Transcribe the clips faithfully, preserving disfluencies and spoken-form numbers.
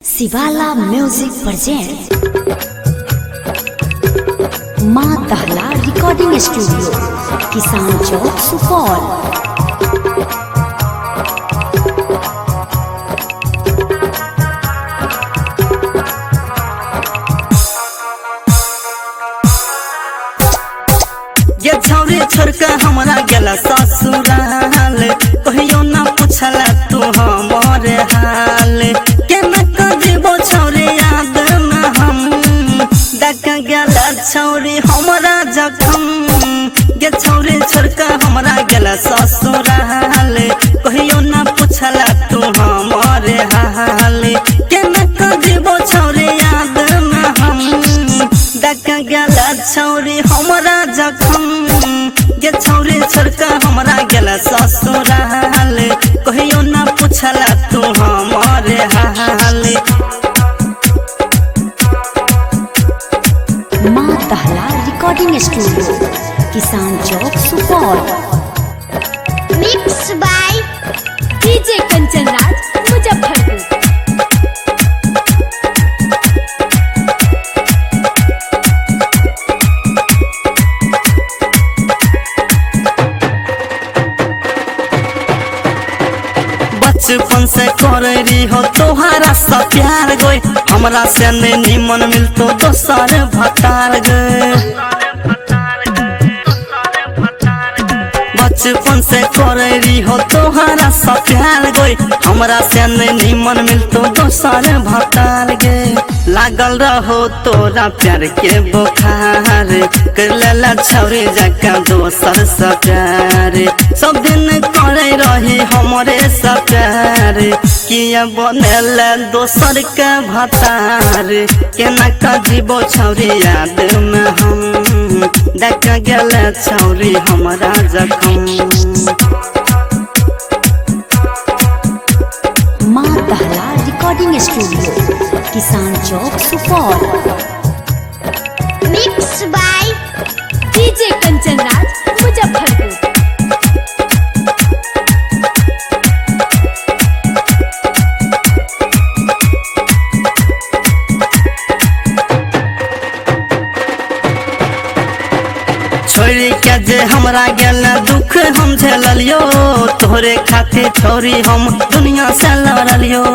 शिवाला music present माँ दहला रिकॉर्डिंग स्टूडियो किसान चौक सुपौल। ये छौरी छोड़के हमरा गेला ससुराल, कहियो ना पूछला तू हमरे हाल। केना करिबो छौरी याद न हम, देख गेला छौरी हमरा जखम। ये छौरी छोड़के हमरा गेला ससुराल, कहियो ना पूछला तू हमरे हाल। केना करिबो छौरी याद न हम, देख गेला छौरी हमरा जखम। ये छौरी छोड़के हमरा गेला ससुराल, कहियो ना पूछला तू हमरे हाल। माँ दहला रिकॉर्डिंग स्टूडियो किसान चौक Supaul. Mix by DJ Kanchan Raj Muzaffarpur. बचपन से कररी हो तोहरा सा प्यार गई, हमरा से नहीं निमन मिलतो दोसर भतार गए। बचपन से कररी हो तोहरा सा प्यार गई, हमरा से नहीं निमन मिलतो दोसर भतार गए। लागल रहो तोरा प्यार के बुखार, कर लेला छौरी जका दोसर सा प्यार। सब दिन करे रही हमरे सा प्यार, किया बनेला दोसर के भतार। केना कजिबो छौरी याद में हम, देख गेला छौरी हमरा जखम। माँ दहला रिकॉर्डिंग स्टूडियो किसान चौक Supaul. Mix by DJ Kanchan Raj Muzaffarpur. छोरी के जे हमरा गेल दुख हम झेललियो, तोहरे खातिर छोरी हम दुनिया से लड़लियो।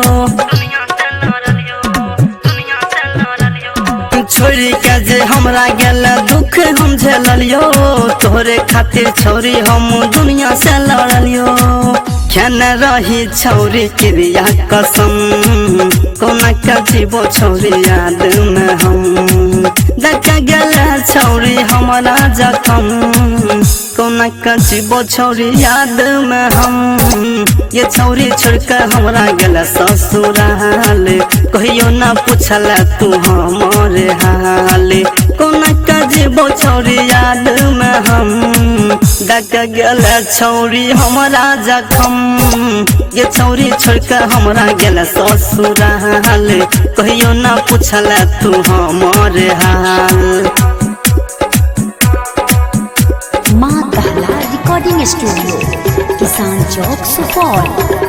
छोरी के जे हमरा गेल दुख हम झेललियो, तोहरे खातिर छोरी हम दुनिया से लड़लियो। खेन रही छौरी क्रिया कसम, कोना कजिबो छौरी याद में हम। देख गेला छौरी हमरा जखम, कोना कजिबो छौरी याद में हम। ये छौरी छोड़के हमरा गेला ससुराल, कहियो ना पूछला तू हमरे हाल। कोना कजिबो छौरी याद में हम, देख गेला छौरी हमरा जखम। ये छौरी छोड़के हमरा गेला ससुराल, कहियो ना पूछला तू हमरे हाल। माँ दहला रिकॉर्डिंग स्टूडियो किसान चौक Supaul.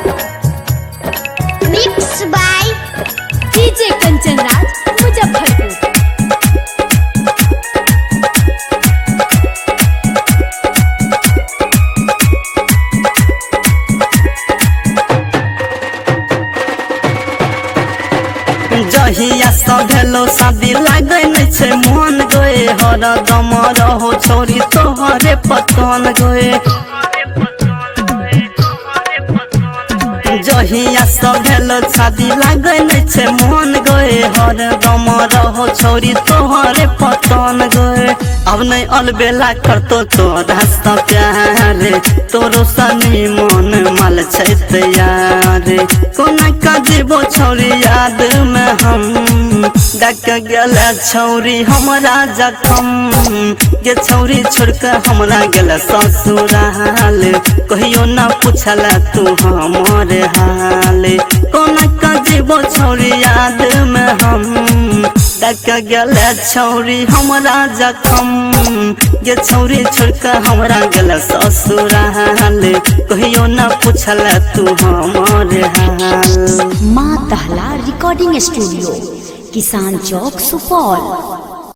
Mix by DJ Kanchan Raj Muzaffarpur. जहिया सब भेलो शादी लागे नहीं छे मन गए, हर दम रहो छोरी तोहरे पतन गए। जहिया सब भेलो शादी लागे नहीं छे मन गए, हर दम रहो छोरी तोहरे पतन गए। अब नहीं अलबेला करतो तोरा सा प्यार, तोरो सनी मन माल छै तैयार। कोना कजिबो छौरी याद में हम, देख गेला छौरी हमरा जखम। ये छौरी छोड़के हमरा गेला ससुराल, कहियो ना पूछला तू हमरे हाल। कोना कजिबो छौरी याद में हम, तक गल छौरी हमरा जखम गे छौरी छोड़कर हमरा गल ससुराल कहियो न पूछल तू हमर हाल। माँ दहला रिकॉर्डिंग स्टूडियो, किसान चौक, सुपौल।